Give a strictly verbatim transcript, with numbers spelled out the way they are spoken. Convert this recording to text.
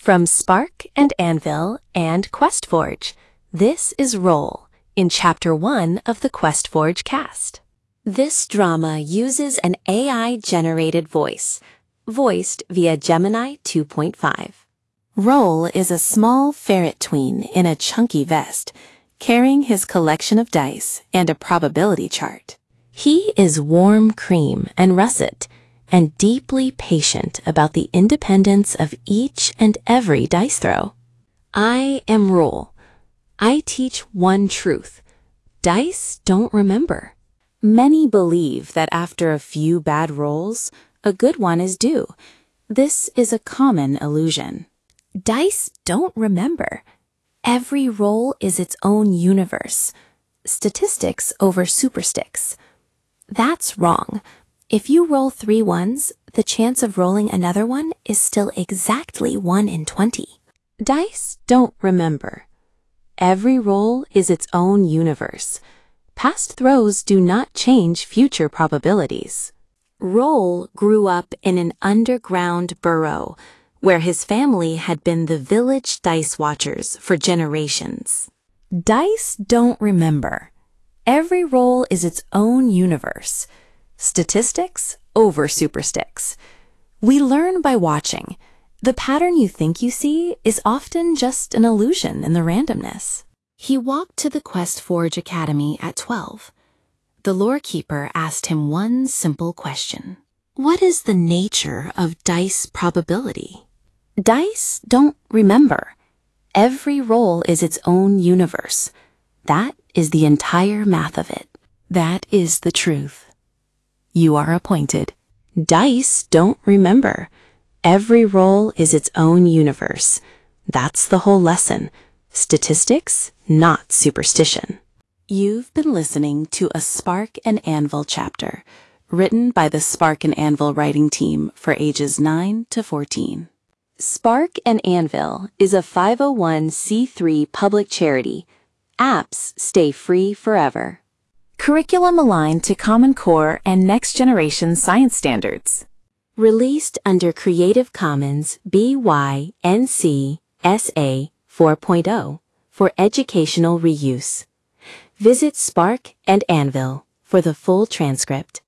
From Spark and Anvil and QuestForge, this is Roll in Chapter one of the QuestForge cast. This drama uses an A I-generated voice, voiced via Gemini two point five. Roll is a small ferret tween in a chunky vest, carrying his collection of dice and a probability chart. He is warm cream and russet, and deeply patient about the independence of each and every dice throw. I am Roll. I teach one truth. Dice don't remember. Many believe that after a few bad rolls, a good one is due. This is a common illusion. Dice don't remember. Every roll is its own universe. Statistics over supersticks. That's wrong. If you roll three ones, the chance of rolling another one is still exactly one in twenty. Dice don't remember. Every roll is its own universe. Past throws do not change future probabilities. Roll grew up in an underground burrow, where his family had been the village dice watchers for generations. Dice don't remember. Every roll is its own universe. Statistics over supersticks. We learn by watching. The pattern you think you see is often just an illusion in the randomness. He walked to the QuestForge Academy at twelve. The lorekeeper asked him one simple question. What is the nature of dice probability? Dice don't remember. Every roll is its own universe. That is the entire math of it. That is the truth. You are appointed. Dice don't remember. Every roll is its own universe. That's the whole lesson. Statistics, not superstition. You've been listening to a Spark and Anvil chapter, written by the Spark and Anvil writing team for ages nine to fourteen. Spark and Anvil is a five oh one c three public charity. Apps stay free forever. Curriculum aligned to Common Core and Next Generation Science Standards. Released under Creative Commons B Y N C S A four point oh for educational reuse. Visit Spark and Anvil for the full transcript.